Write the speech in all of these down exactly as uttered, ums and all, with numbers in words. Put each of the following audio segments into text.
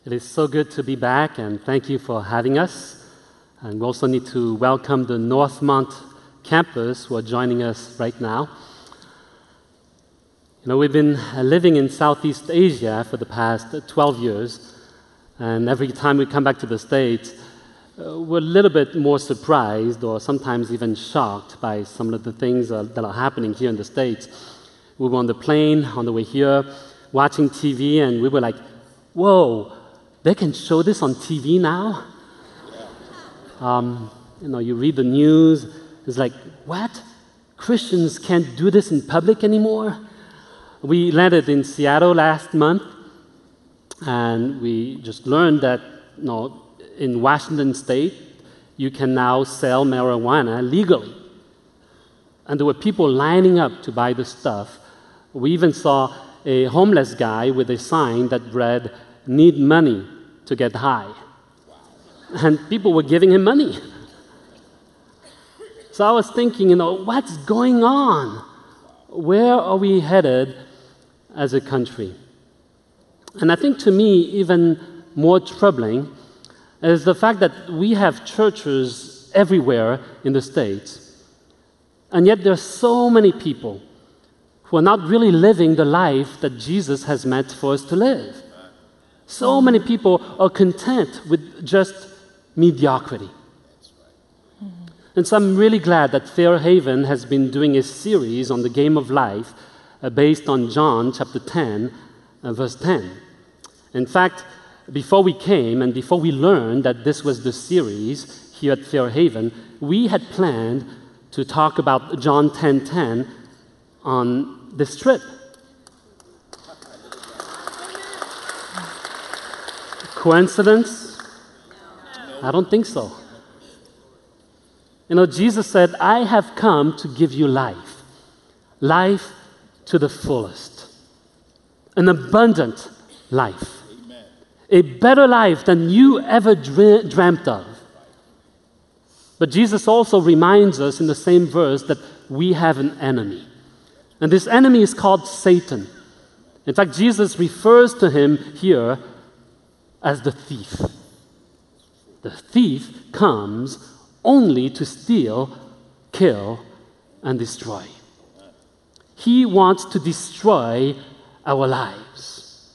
It is so good to be back, and thank you for having us. And we also need to welcome the Northmont campus who are joining us right now. You know, we've been living in Southeast Asia for the past twelve years, and every time we come back to the States, uh, we're a little bit more surprised or sometimes even shocked by some of the things uh, that are happening here in the States. We were on the plane on the way here, watching T V, and we were like, whoa, they can show this on T V now? Um, you know, you read the news, it's like, what? Christians can't do this in public anymore? We landed in Seattle last month, and we just learned that, you know, in Washington State, you can now sell marijuana legally. And there were people lining up to buy the stuff. We even saw a homeless guy with a sign that read, "Need money to get high." And people were giving him money. So I was thinking, you know, what's going on? Where are we headed as a country? And I think to me, even more troubling is the fact that we have churches everywhere in the States, and yet there are so many people who are not really living the life that Jesus has meant for us to live. So many people are content with just mediocrity. And so I'm really glad that Fairhaven has been doing a series on the game of life uh, based on John chapter ten, uh, verse ten. In fact, before we came and before we learned that this was the series here at Fairhaven, we had planned to talk about John ten ten on this trip. Coincidence? I don't think so. You know, Jesus said, "I have come to give you life, life to the fullest, an abundant life, Amen. A better life than you ever dre- dreamt of." But Jesus also reminds us in the same verse that we have an enemy. And this enemy is called Satan. In fact, Jesus refers to him here as the thief. The thief comes only to steal, kill, and destroy. He wants to destroy our lives.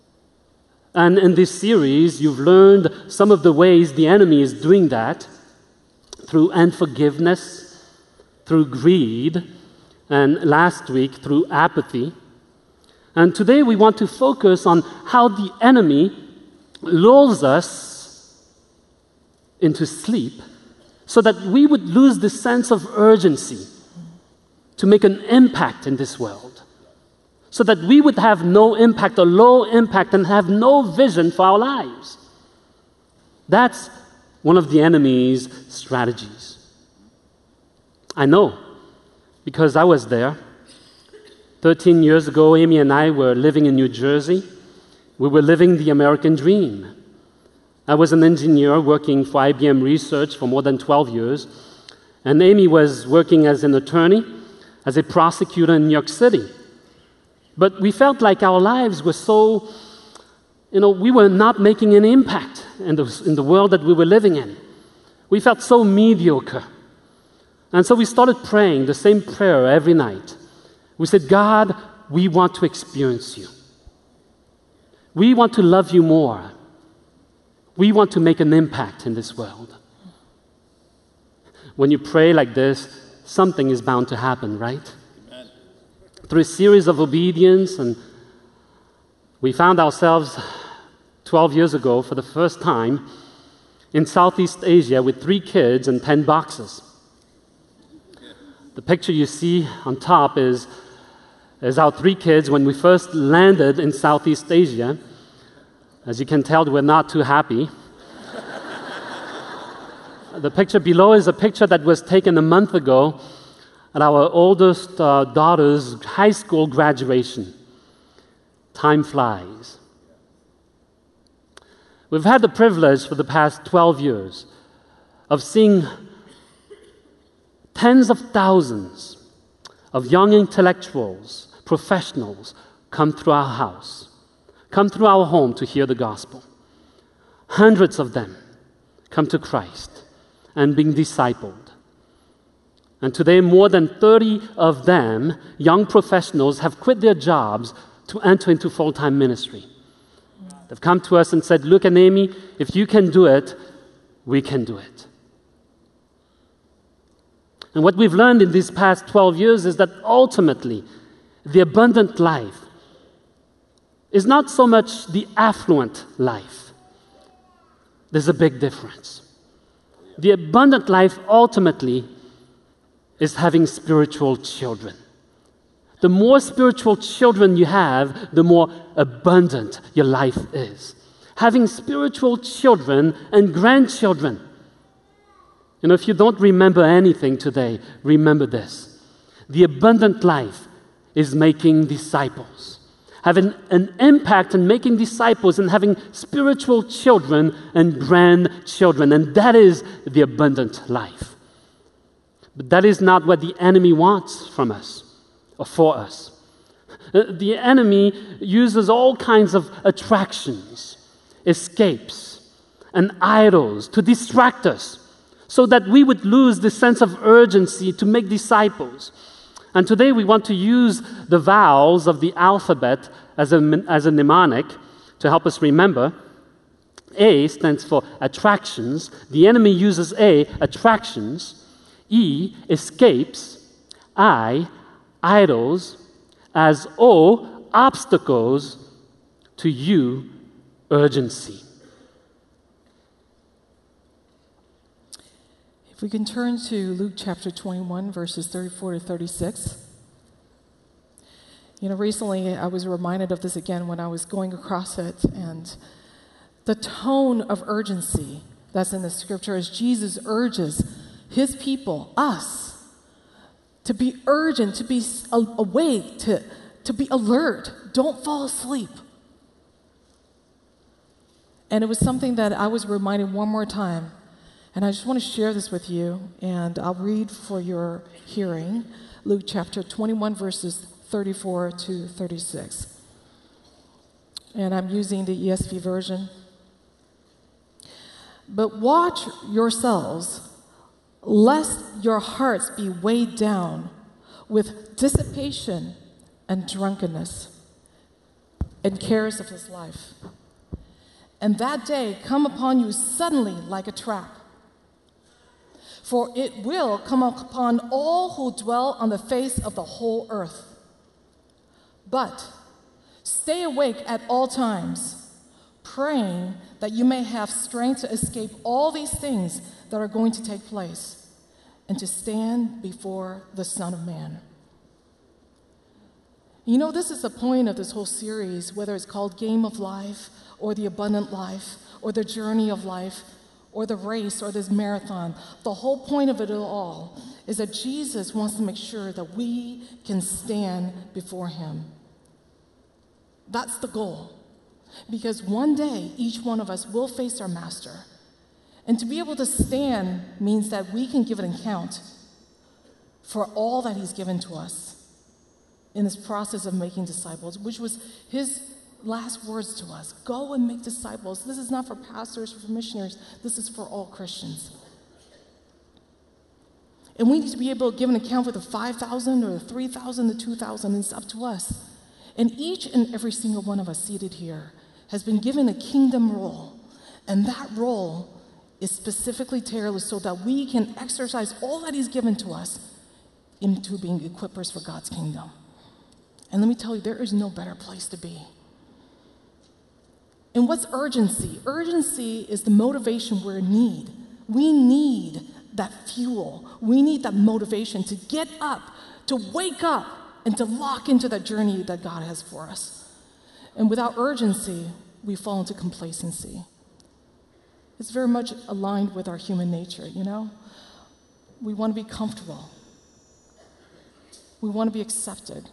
And in this series, you've learned some of the ways the enemy is doing that through unforgiveness, through greed, and last week through apathy. And today we want to focus on how the enemy lulls us into sleep so that we would lose the sense of urgency to make an impact in this world, so that we would have no impact or low impact and have no vision for our lives. That's one of the enemy's strategies. I know, because I was there. thirteen years ago, Amy and I were living in New Jersey. We were living the American dream. I was an engineer working for I B M Research for more than twelve years, and Amy was working as an attorney, as a prosecutor in New York City. But we felt like our lives were so, you know, we were not making an impact in the, in the world that we were living in. We felt so mediocre. And so we started praying the same prayer every night. We said, "God, we want to experience you. We want to love you more. We want to make an impact in this world." When you pray like this, something is bound to happen, right? Amen. Through a series of obedience, and we found ourselves twelve years ago for the first time in Southeast Asia with three kids and ten boxes. The picture you see on top is is our three kids when we first landed in Southeast Asia. As you can tell, we're not too happy. The picture below is a picture that was taken a month ago at our oldest uh, daughter's high school graduation. Time flies. We've had the privilege for the past twelve years of seeing tens of thousands of young intellectuals, professionals come through our house, come through our home to hear the gospel. hundreds of them come to Christ and being discipled. And today, more than thirty of them, young professionals, have quit their jobs to enter into full-time ministry. They've come to us and said, look, Amy, if you can do it, we can do it. And what we've learned in these past twelve years is that ultimately, the abundant life is not so much the affluent life. There's a big difference. The abundant life ultimately is having spiritual children. The more spiritual children you have, the more abundant your life is. Having spiritual children and grandchildren. You know, if you don't remember anything today, remember this. The abundant life is making disciples. Having an impact in making disciples and having spiritual children and grandchildren. And that is the abundant life. But that is not what the enemy wants from us or for us. The enemy uses all kinds of attractions, escapes, and idols to distract us so that we would lose the sense of urgency to make disciples. And today we want to use the vowels of the alphabet as a, as a mnemonic to help us remember. A stands for attractions. The enemy uses A, attractions. E, escapes. I, idols. As O, obstacles. To U, urgency. If we can turn to Luke chapter twenty-one, verses thirty-four to thirty-six. You know, recently I was reminded of this again when I was going across it, and the tone of urgency that's in the scripture as Jesus urges his people, us, to be urgent, to be awake, to, to be alert. Don't fall asleep. And it was something that I was reminded one more time. And I just want to share this with you, and I'll read for your hearing Luke chapter twenty-one, verses thirty-four to thirty-six. And I'm using the E S V version. But watch yourselves, lest your hearts be weighed down with dissipation and drunkenness and cares of this life. And that day come upon you suddenly like a trap. For it will come upon all who dwell on the face of the whole earth. But stay awake at all times, praying that you may have strength to escape all these things that are going to take place and to stand before the Son of Man. You know, this is the point of this whole series, whether it's called Game of Life or the Abundant Life or the Journey of Life or the race or this marathon. The whole point of it all is that Jesus wants to make sure that we can stand before him. That's the goal. Because one day, each one of us will face our master. And to be able to stand means that we can give an account for all that he's given to us in this process of making disciples, which was his last words to us. Go and make disciples. This is not for pastors or for missionaries. This is for all Christians. And we need to be able to give an account for the five thousand or the three thousand, the two thousand. It's up to us. And each and every single one of us seated here has been given a kingdom role. And that role is specifically tailored so that we can exercise all that he's given to us into being equippers for God's kingdom. And let me tell you, there is no better place to be. And what's urgency? Urgency is the motivation we need. We need that fuel. We need that motivation to get up, to wake up, and to lock into that journey that God has for us. And without urgency, we fall into complacency. It's very much aligned with our human nature, you know? We want to be comfortable. We want to be accepted.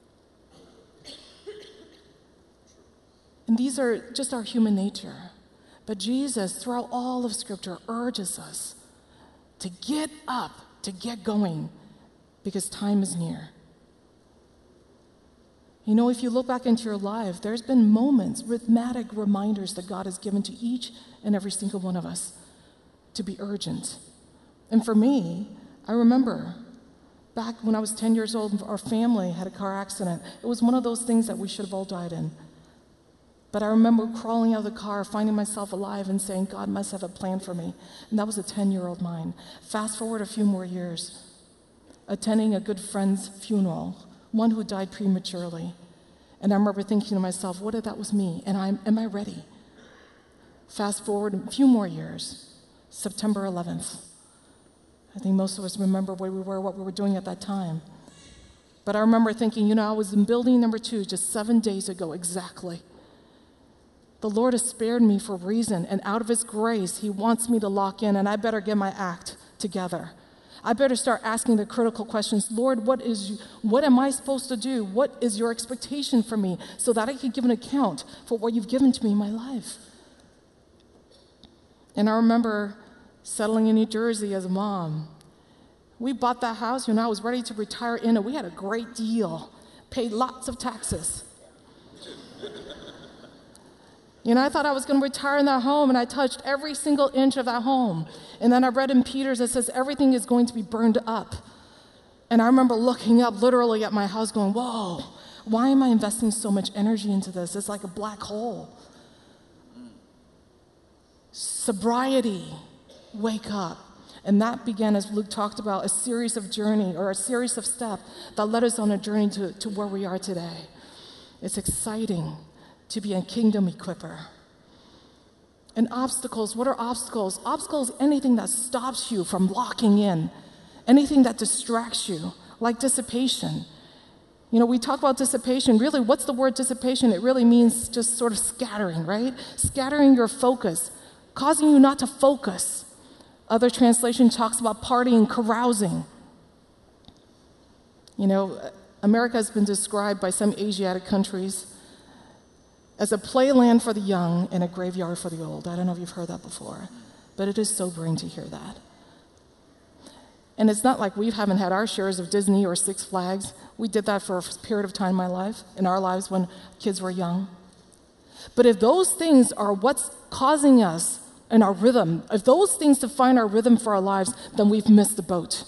And these are just our human nature. But Jesus, throughout all of Scripture, urges us to get up, to get going, because time is near. You know, if you look back into your life, there's been moments, rhythmic reminders that God has given to each and every single one of us to be urgent. And for me, I remember back when I was ten years old, our family had a car accident. It was one of those things that we should have all died in. But I remember crawling out of the car, finding myself alive and saying, God must have a plan for me. And that was a ten-year-old mind. Fast forward a few more years, attending a good friend's funeral, one who died prematurely. And I remember thinking to myself, what if that was me? And I'm, am I ready? Fast forward a few more years, September eleventh. I think most of us remember where we were, what we were doing at that time. But I remember thinking, you know, I was in building number two just seven days ago exactly. The Lord has spared me for a reason, and out of his grace, he wants me to lock in, and I better get my act together. I better start asking the critical questions. Lord, what is, what am I supposed to do? What is your expectation for me so that I can give an account for what you've given to me in my life? And I remember settling in New Jersey as a mom. We bought that house, you know, I was ready to retire in it. We had a great deal, paid lots of taxes. You know, I thought I was going to retire in that home, and I touched every single inch of that home. And then I read in Peter's, it says everything is going to be burned up. And I remember looking up literally at my house going, whoa, why am I investing so much energy into this? It's like a black hole. Sobriety, wake up. And that began, as Luke talked about, a series of journey or a series of steps that led us on a journey to, to where we are today. It's exciting to be a kingdom equipper. And obstacles, what are obstacles? Obstacles, anything that stops you from locking in, anything that distracts you, like dissipation. You know, we talk about dissipation. Really, what's the word dissipation? It really means just sort of scattering, right? Scattering your focus, causing you not to focus. Other translation talks about partying, carousing. You know, America has been described by some Asiatic countries as a playland for the young and a graveyard for the old. I don't know if you've heard that before, but it is sobering to hear that. And it's not like we haven't had our shares of Disney or Six Flags. We did that for a period of time in my life, in our lives when kids were young. But if those things are what's causing us in our rhythm, if those things define our rhythm for our lives, then we've missed the boat.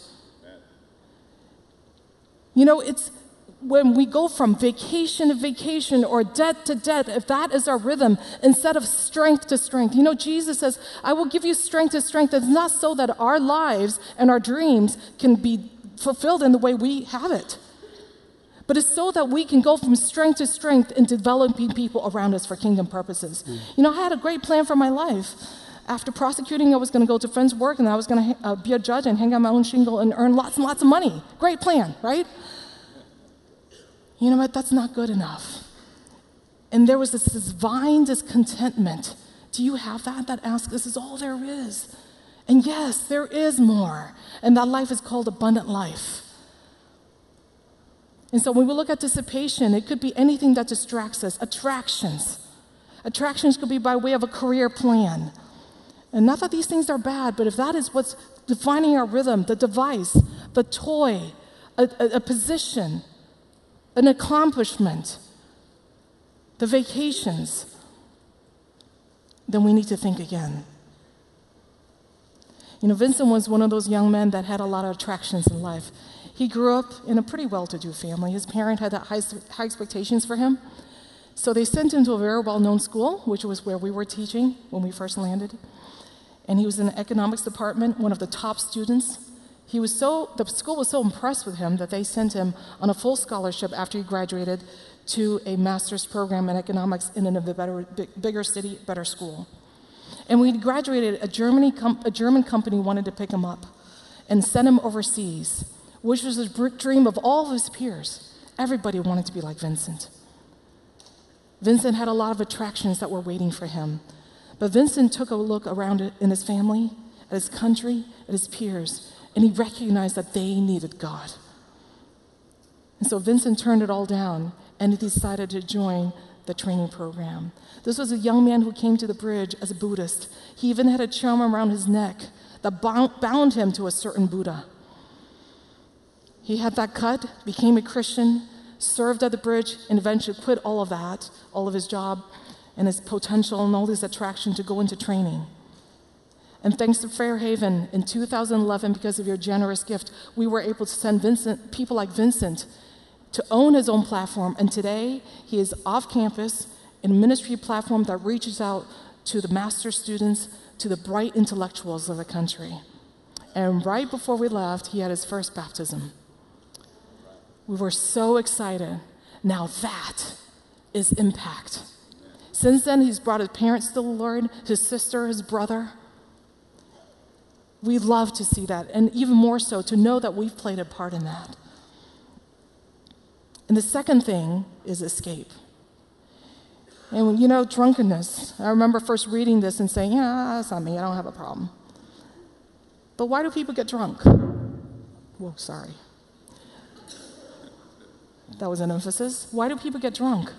You know, it's when we go from vacation to vacation or debt to debt, if that is our rhythm, instead of strength to strength. You know, Jesus says, I will give you strength to strength. It's not so that our lives and our dreams can be fulfilled in the way we have it, but it's so that we can go from strength to strength in developing people around us for kingdom purposes. Mm. You know, I had a great plan for my life. After prosecuting, I was going to go to friends' work, and I was going to uh, be a judge and hang out my own shingle and earn lots and lots of money. Great plan, right? You know what? That's not good enough. And there was this divine discontentment. Do you have that? That asks, this is all there is. And yes, there is more. And that life is called abundant life. And so when we look at dissipation, it could be anything that distracts us. Attractions. Attractions could be by way of a career plan. And not that these things are bad, but if that is what's defining our rhythm, the device, the toy, a, a, a position, an accomplishment, the vacations, then we need to think again. You know, Vincent was one of those young men that had a lot of attractions in life. He grew up in a pretty well-to-do family. His parent had high, high expectations for him. So they sent him to a very well-known school, which was where we were teaching when we first landed. And he was in the economics department, one of the top students. He was so, the school was so impressed with him that they sent him on a full scholarship after he graduated to a master's program in economics in a better, big, bigger city, better school. And when he graduated, a, Germany com- a German company wanted to pick him up and send him overseas, which was a dream of all of his peers. Everybody wanted to be like Vincent. Vincent had a lot of attractions that were waiting for him. But Vincent took a look around in his family, at his country, at his peers, and he recognized that they needed God. And so Vincent turned it all down, and he decided to join the training program. This was a young man who came to the bridge as a Buddhist. He even had a charm around his neck that bound him to a certain Buddha. He had that cut, became a Christian, served at the bridge, and eventually quit all of that, all of his job and his potential and all his attraction to go into training. And thanks to Fairhaven, in two thousand eleven, because of your generous gift, we were able to send Vincent, people like Vincent to own his own platform. And today, he is off campus in a ministry platform that reaches out to the master's students, to the bright intellectuals of the country. And right before we left, he had his first baptism. We were so excited. Now that is impact. Since then, he's brought his parents to the Lord, his sister, his brother. We love to see that, and even more so to know that we've played a part in that. And the second thing is escape. And you know, drunkenness. I remember first reading this and saying, yeah, that's not me, I don't have a problem. But why do people get drunk? Whoa, sorry. That was an emphasis. Why do people get drunk?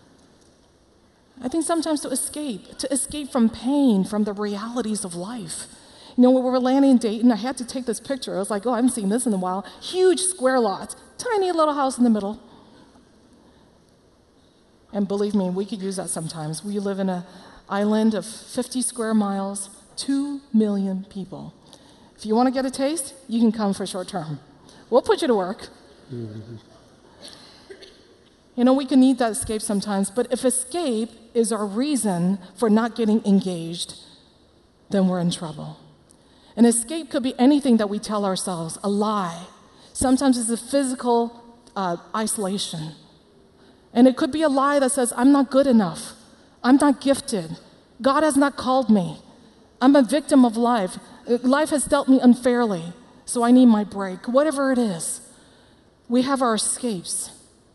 I think sometimes to escape, to escape from pain, from the realities of life. You know, when we were landing in Dayton, I had to take this picture. I was like, oh, I haven't seen this in a while. Huge square lot, tiny little house in the middle. And believe me, we could use that sometimes. We live in an island of fifty square miles, two million people. If you want to get a taste, you can come for short term. We'll put you to work. Mm-hmm. You know, we can need that escape sometimes, but if escape is our reason for not getting engaged, then we're in trouble. An escape could be anything that we tell ourselves, a lie. Sometimes it's a physical uh, isolation. And it could be a lie that says, I'm not good enough. I'm not gifted. God has not called me. I'm a victim of life. Life has dealt me unfairly, so I need my break. Whatever it is, we have our escapes.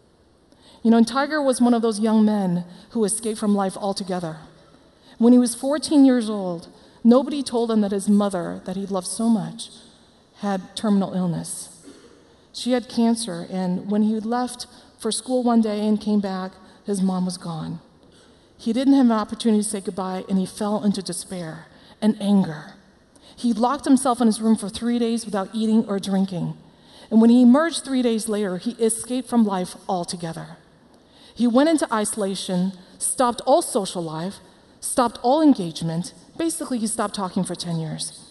You know, and Tiger was one of those young men who escaped from life altogether. When he was fourteen years old, nobody told him that his mother, that he loved so much, had terminal illness. She had cancer, and when he left for school one day and came back, his mom was gone. He didn't have an opportunity to say goodbye, and he fell into despair and anger. He locked himself in his room for three days without eating or drinking. And when he emerged three days later, he escaped from life altogether. He went into isolation, stopped all social life, stopped all engagement. Basically, he stopped talking for ten years.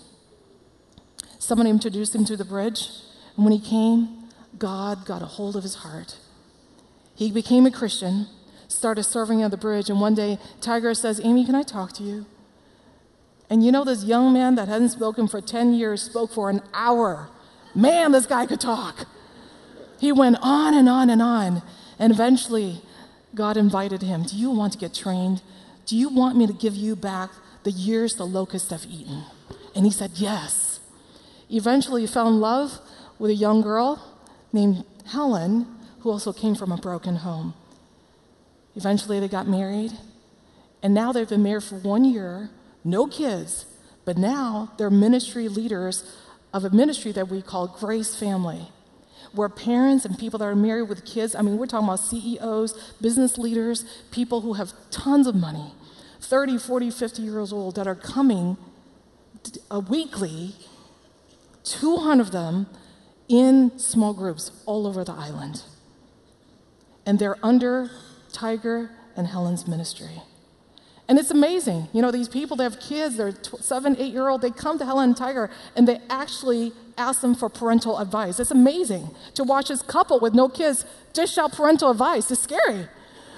Someone introduced him to the bridge, and when he came, God got a hold of his heart. He became a Christian, started serving at the bridge, and one day, Tiger says, Amy, can I talk to you? And you know, this young man that hadn't spoken for ten years spoke for an hour. Man, this guy could talk. He went on and on and on, and eventually, God invited him, do you want to get trained? Do you want me to give you back the years the locusts have eaten? And he said, yes. Eventually, he fell in love with a young girl named Helen, who also came from a broken home. Eventually, they got married, and now they've been married for one year, no kids, but now they're ministry leaders of a ministry that we call Grace Family, where parents and people that are married with kids, I mean, we're talking about C E Os, business leaders, people who have tons of money, thirty, forty, fifty years old, that are coming uh, weekly, two hundred of them in small groups all over the island. And they're under Tiger and Helen's ministry. And it's amazing. You know, these people that have kids, they're seven, eight-year-old, they come to Helen and Tiger, and they actually ask them for parental advice. It's amazing to watch this couple with no kids dish out parental advice. It's scary.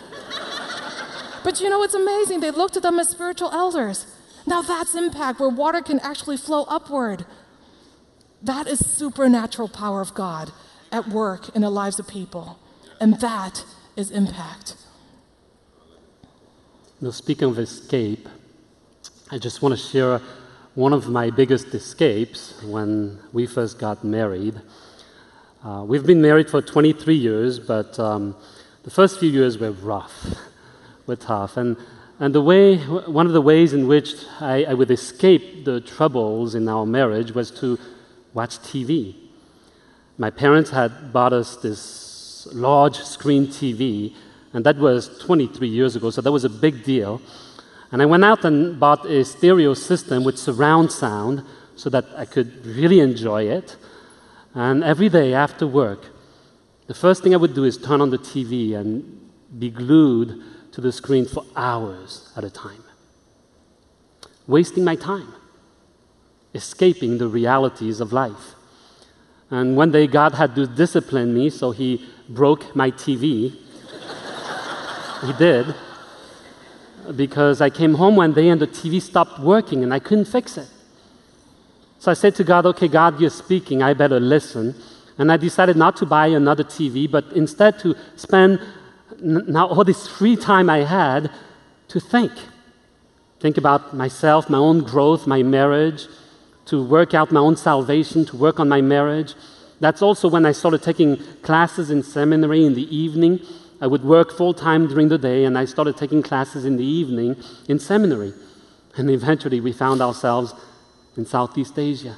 But you know, it's amazing. They look to them as spiritual elders. Now that's impact, where water can actually flow upward. That is supernatural power of God at work in the lives of people. And that is impact. Now, speaking of escape, I just want to share one of my biggest escapes when we first got married. Uh, we've been married for twenty-three years, but um, the first few years were rough, were tough. And, and the way, one of the ways in which I, I would escape the troubles in our marriage was to watch T V. My parents had bought us this large screen T V, and that was twenty-three years ago, so that was a big deal. And I went out and bought a stereo system with surround sound so that I could really enjoy it. And every day after work, the first thing I would do is turn on the T V and be glued to the screen for hours at a time, wasting my time, escaping the realities of life. And one day God had to discipline me, so he broke my T V. He did. Because I came home one day and the T V stopped working and I couldn't fix it. So I said to God, okay, God, you're speaking, I better listen. And I decided not to buy another T V, but instead to spend n- now all this free time I had to think. Think about myself, my own growth, my marriage, to work out my own salvation, to work on my marriage. That's also when I started taking classes in seminary in the evening. I would work full-time during the day, and I started taking classes in the evening in seminary. And eventually we found ourselves in Southeast Asia.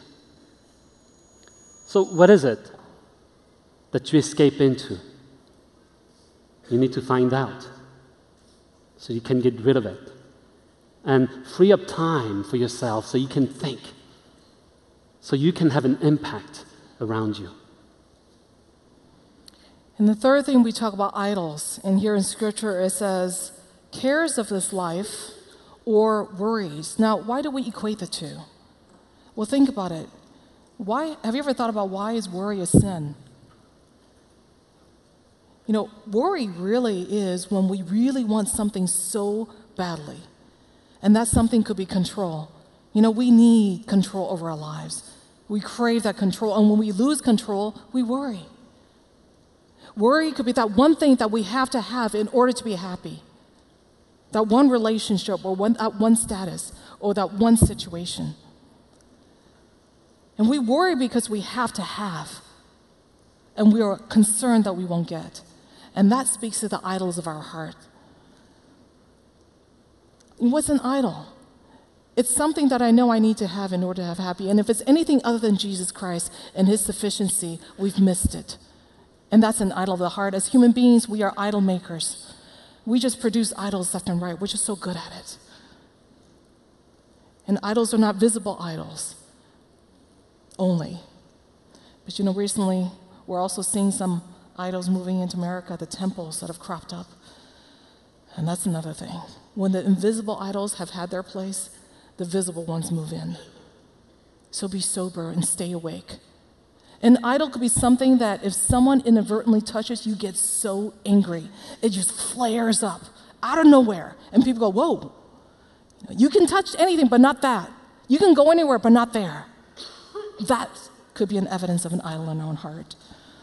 So what is it that you escape into? You need to find out so you can get rid of it. And free up time for yourself so you can think, so you can have an impact around you. And the third thing, we talk about idols. And here in Scripture it says, cares of this life or worries. Now, why do we equate the two? Well, think about it. Why? Have you ever thought about why is worry a sin? You know, worry really is when we really want something so badly. And that something could be control. You know, we need control over our lives. We crave that control. And when we lose control, we worry. Worry could be that one thing that we have to have in order to be happy. That one relationship or one, that one status or that one situation. And we worry because we have to have. And we are concerned that we won't get. And that speaks to the idols of our heart. And what's an idol? It's something that I know I need to have in order to have happy. And if it's anything other than Jesus Christ and his sufficiency, we've missed it. And that's an idol of the heart. As human beings, we are idol makers. We just produce idols left and right. We're just so good at it. And idols are not visible idols only. But you know, recently, we're also seeing some idols moving into America, the temples that have cropped up. And that's another thing. When the invisible idols have had their place, the visible ones move in. So be sober and stay awake. An idol could be something that if someone inadvertently touches, you get so angry. It just flares up out of nowhere. And people go, whoa, you can touch anything, but not that. You can go anywhere, but not there. That could be an evidence of an idol in our own heart.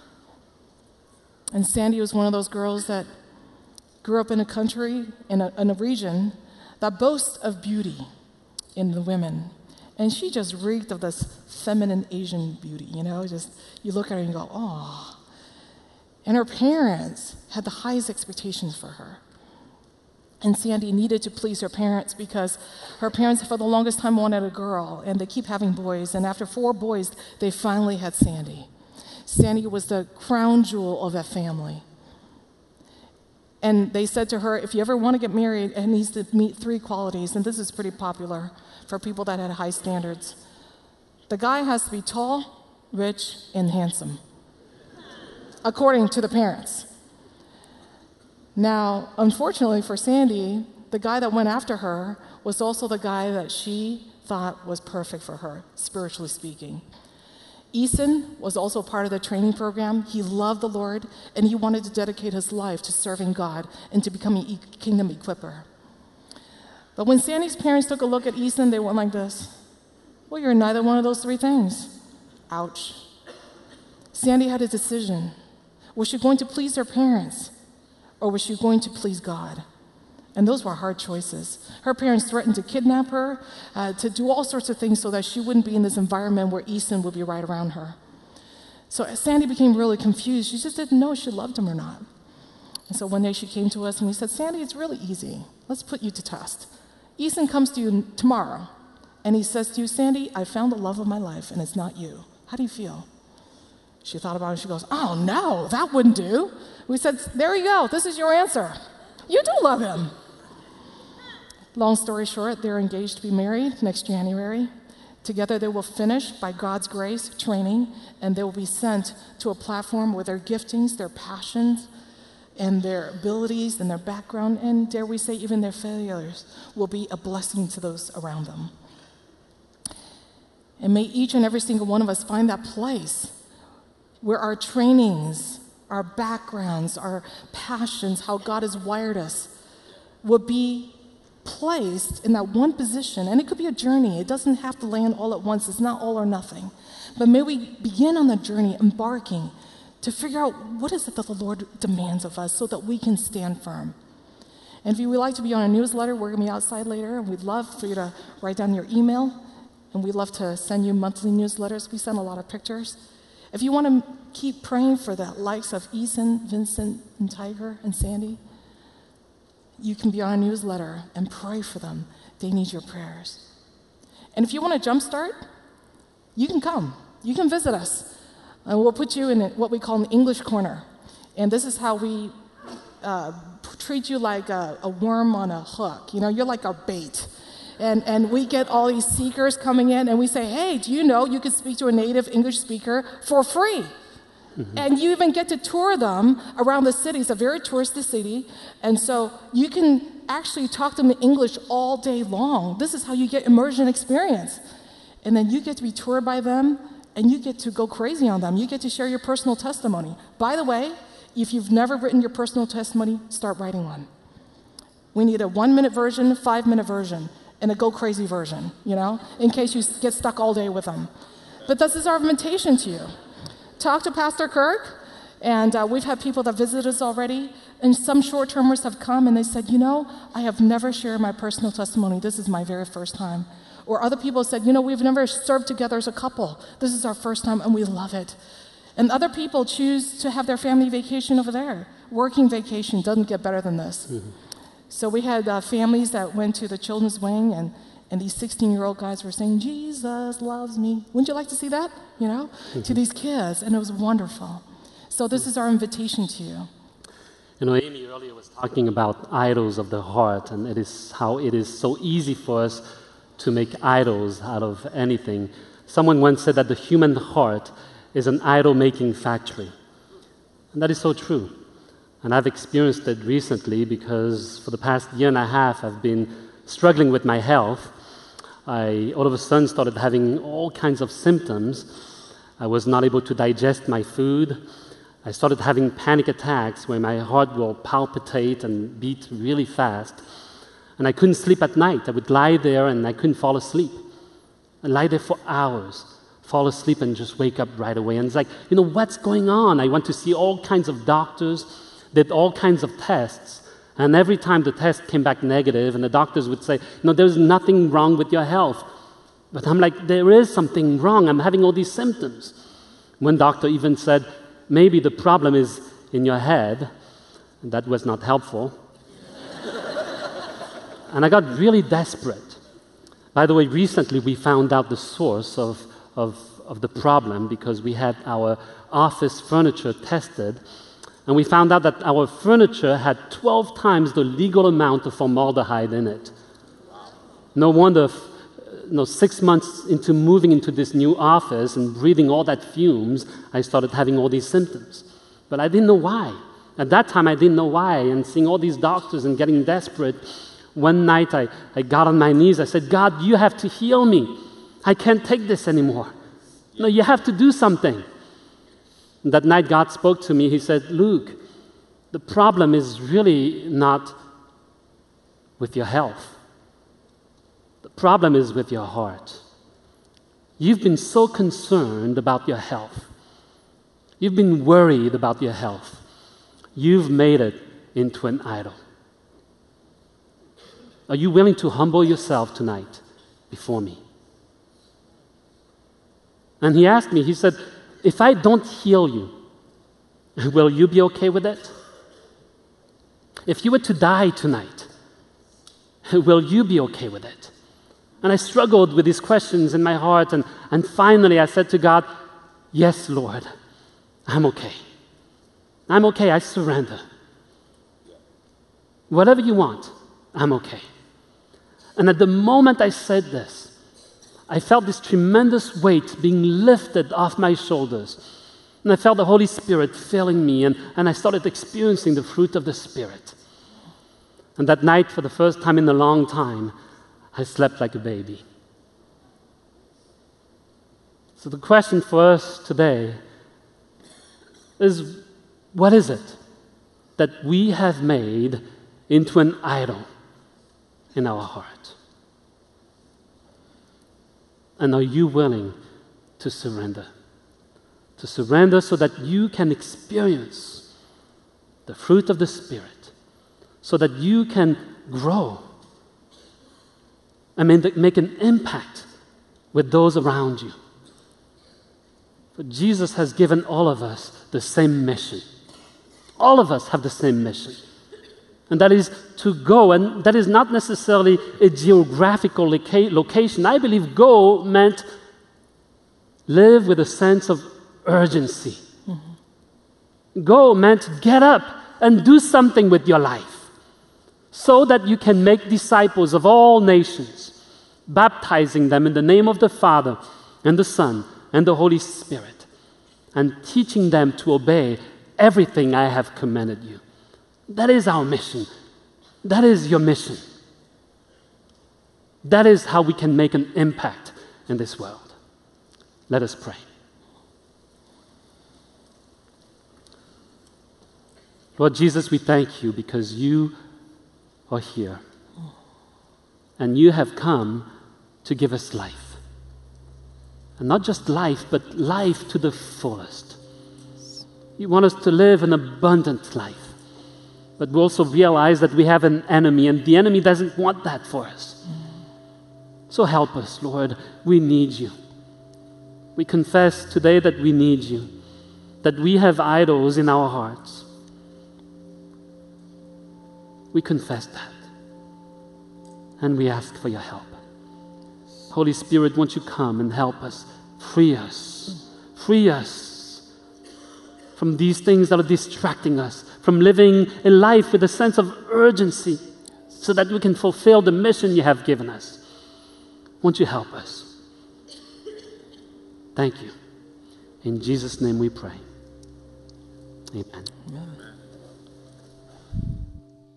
And Sandy was one of those girls that grew up in a country, in a, in a region that boasts of beauty in the women. And she just reeked of this feminine Asian beauty, you know, just, you look at her and you go, oh. And her parents had the highest expectations for her. And Sandy needed to please her parents because her parents, for the longest time, wanted a girl, and they keep having boys. And after four boys, they finally had Sandy. Sandy was the crown jewel of that family. And they said to her, if you ever want to get married, it needs to meet three qualities. And this is pretty popular for people that had high standards. The guy has to be tall, rich, and handsome, according to the parents. Now, unfortunately for Sandy, the guy that went after her was also the guy that she thought was perfect for her, spiritually speaking. Eason was also part of the training program. He loved the Lord, and he wanted to dedicate his life to serving God and to becoming a kingdom equipper. But when Sandy's parents took a look at Eason, they went like this. Well, you're neither one of those three things. Ouch. Sandy had a decision. Was she going to please her parents, or was she going to please God? And those were hard choices. Her parents threatened to kidnap her, uh, to do all sorts of things so that she wouldn't be in this environment where Eason would be right around her. So Sandy became really confused. She just didn't know if she loved him or not. And so one day she came to us and we said, Sandy, it's really easy. Let's put you to test. Eason comes to you tomorrow, and he says to you, Sandy, I found the love of my life, and it's not you. How do you feel? She thought about it, and she goes, oh, no, that wouldn't do. We said, there you go. This is your answer. You do love him. Long story short, they're engaged to be married next January. Together they will finish, by God's grace, training, and they will be sent to a platform where their giftings, their passions, and their abilities and their background, and dare we say even their failures, will be a blessing to those around them. And may each and every single one of us find that place where our trainings, our backgrounds, our passions, how God has wired us, will be placed in that one position. And it could be a journey. It doesn't have to land all at once. It's not all or nothing. But may we begin on the journey, embarking, to figure out what is it that the Lord demands of us so that we can stand firm. And if you would like to be on a newsletter, we're going to be outside later, and we'd love for you to write down your email, and we'd love to send you monthly newsletters. We send a lot of pictures. If you want to keep praying for the likes of Ethan, Vincent, and Tiger, and Sandy, you can be on a newsletter and pray for them. They need your prayers. And if you want to jumpstart, you can come. You can visit us. And we'll put you in what we call an English corner. And this is how we uh, treat you like a, a worm on a hook. You know, you're like our bait. And, and we get all these seekers coming in, and we say, hey, do you know you can speak to a native English speaker for free? Mm-hmm. And you even get to tour them around the city. It's a very touristy city. And so you can actually talk to them in English all day long. This is how you get immersion experience. And then you get to be toured by them, and you get to go crazy on them. You get to share your personal testimony. By the way, if you've never written your personal testimony, start writing one. We need a one-minute version, five-minute version, and a go-crazy version, you know, in case you get stuck all day with them. But this is our invitation to you. Talk to Pastor Kirk, and uh, we've had people that visit us already, and some short-termers have come, and they said, you know, I have never shared my personal testimony. This is my very first time. Or other people said, you know, we've never served together as a couple. This is our first time, and we love it. And other people choose to have their family vacation over there. Working vacation doesn't get better than this. Mm-hmm. So we had uh, families that went to the children's wing, and, and these sixteen-year-old guys were saying, Jesus loves me. Wouldn't you like to see that, you know, mm-hmm. to these kids? And it was wonderful. So this is our invitation to you. You know, Amy earlier was talking about idols of the heart, and it is how it is so easy for us to make idols out of anything. Someone once said that the human heart is an idol-making factory. And that is so true. And I've experienced it recently because for the past year and a half, I've been struggling with my health. I all of a sudden started having all kinds of symptoms. I was not able to digest my food. I started having panic attacks where my heart will palpitate and beat really fast. And I couldn't sleep at night. I would lie there and I couldn't fall asleep. I lie there for hours, fall asleep and just wake up right away. And it's like, you know, what's going on? I went to see all kinds of doctors, did all kinds of tests. And every time the test came back negative, and the doctors would say, no, there's nothing wrong with your health. But I'm like, there is something wrong. I'm having all these symptoms. One doctor even said, maybe the problem is in your head. And that was not helpful. And I got really desperate. By the way, recently we found out the source of, of, of the problem because we had our office furniture tested, and we found out that our furniture had twelve times the legal amount of formaldehyde in it. No wonder, you know, six months into moving into this new office and breathing all that fumes, I started having all these symptoms. But I didn't know why. At that time, I didn't know why, and seeing all these doctors and getting desperate, one night I, I got on my knees. I said, God, you have to heal me. I can't take this anymore. No, you have to do something. And that night God spoke to me. He said, Luke, the problem is really not with your health. The problem is with your heart. You've been so concerned about your health. You've been worried about your health. You've made it into an idol. Are you willing to humble yourself tonight before me? And he asked me, he said, if I don't heal you, will you be okay with it? If you were to die tonight, will you be okay with it? And I struggled with these questions in my heart, and, and finally I said to God, yes, Lord, I'm okay. I'm okay, I surrender. Whatever you want, I'm okay. And at the moment I said this, I felt this tremendous weight being lifted off my shoulders. And I felt the Holy Spirit filling me, and, and I started experiencing the fruit of the Spirit. And that night, for the first time in a long time, I slept like a baby. So the question for us today is, what is it that we have made into an idol in our heart? And are you willing to surrender? To surrender so that you can experience the fruit of the Spirit, so that you can grow and make an impact with those around you. But Jesus has given all of us the same mission. All of us have the same mission. And that is to go, and that is not necessarily a geographical loca- location. I believe go meant live with a sense of urgency. Mm-hmm. Go meant get up and do something with your life so that you can make disciples of all nations, baptizing them in the name of the Father and the Son and the Holy Spirit, and teaching them to obey everything I have commanded you. That is our mission. That is your mission. That is how we can make an impact in this world. Let us pray. Lord Jesus, we thank you because you are here. And you have come to give us life. And not just life, but life to the fullest. You want us to live an abundant life. But we also realize that we have an enemy, and the enemy doesn't want that for us. So help us, Lord. We need you. We confess today that we need you, that we have idols in our hearts. We confess that. And we ask for your help. Holy Spirit, won't you come and help us? Free us. Free us from these things that are distracting us, from living a life with a sense of urgency so that we can fulfill the mission you have given us. Won't you help us? Thank you. In Jesus' name we pray. Amen. Amen.